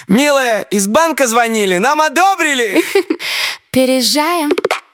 Милая, из банка звонили, нам одобрили. Переезжаем.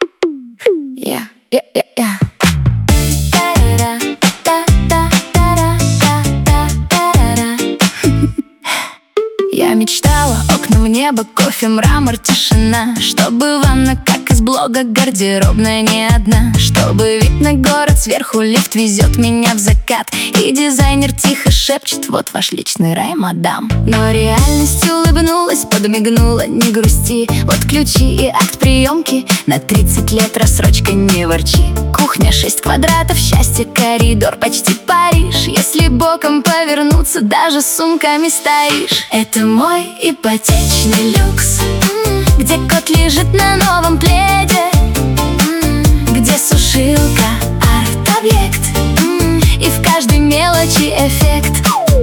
Я мечтала, окна в небо, кофе, мрамор, тишина. Чтобы ванна, как из блога, гардеробная не одна. Чтобы вид на город сверху, лифт везет меня в закат. И дизайнер тихо шепчет: вот ваш личный рай, мадам. Но реальность улыбнулась, подмигнула: не грусти. Вот ключи и акт приемки, на 30 лет рассрочка, не ворчи. Кухня 6 квадратов, счастье, коридор, почти Париж. Если боком повернуться, даже с сумками стоишь. Это мой ипотечный люкс, где кот лежит на новом пледе, где сушилка, арт-объект, и в каждой мелочи эффект.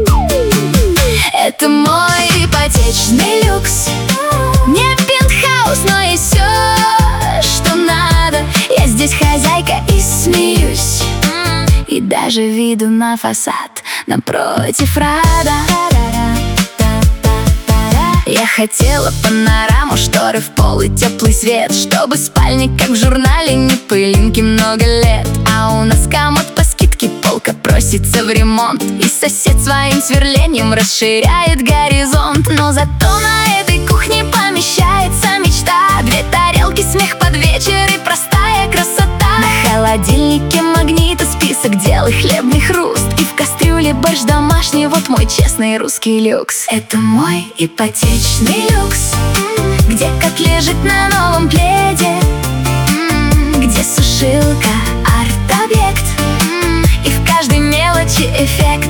Это мой ипотечный люкс. Не пентхаус, но и все, что надо. Я здесь хозяйка и смеюсь, и даже виду на фасад напротив рада. Я хотела панораму, шторы в пол и теплый свет, чтобы спальник, как в журнале, не пылинки много лет. А у нас комод по скидке, полка просится в ремонт, и сосед своим сверлением расширяет горизонт. Но зато на этой кухне помещается мечта. 2 тарелки, смех под вечер и простая красота. На холодильнике магниты, список дел и хлебный хруст, и в кастрюле борщ домашний, вот мой честный русский люкс. Это мой ипотечный люкс, где кот лежит на новом пледе, где сушилка, арт-объект, и в каждой мелочи эффект.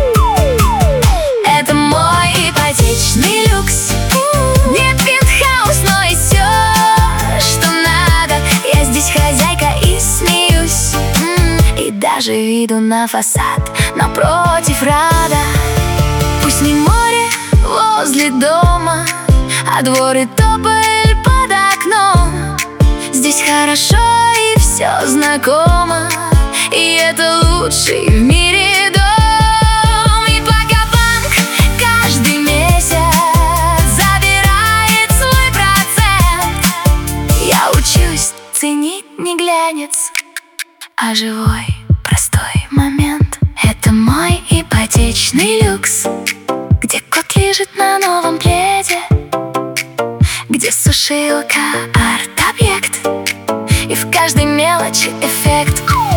Это мой ипотечный люкс. Не пентхаус, но и все, что надо. Я здесь хозяйка и смеюсь, и даже виду на фасад напротив рада. Пусть не море возле дома, а двор и тополь под окном. Здесь хорошо и все знакомо, и это лучший в мире дом. И пока банк каждый месяц забирает свой процент, я учусь ценить не глянец, а живой простой момент. Это мой ипотечный люкс, где кот лежит на новом пледе, где сушилка, арт-объект, и в каждой мелочи эффект.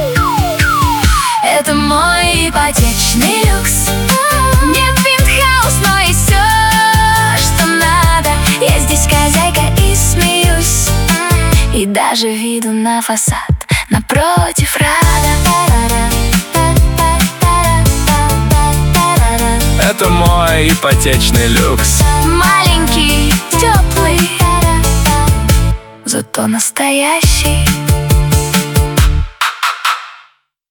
Это мой ипотечный люкс. Не пентхаус, но и все, что надо. Я здесь хозяйка и смеюсь, и даже виду на фасад напротив рада. Это мой ипотечный люкс. Маленький, теплый, зато настоящий.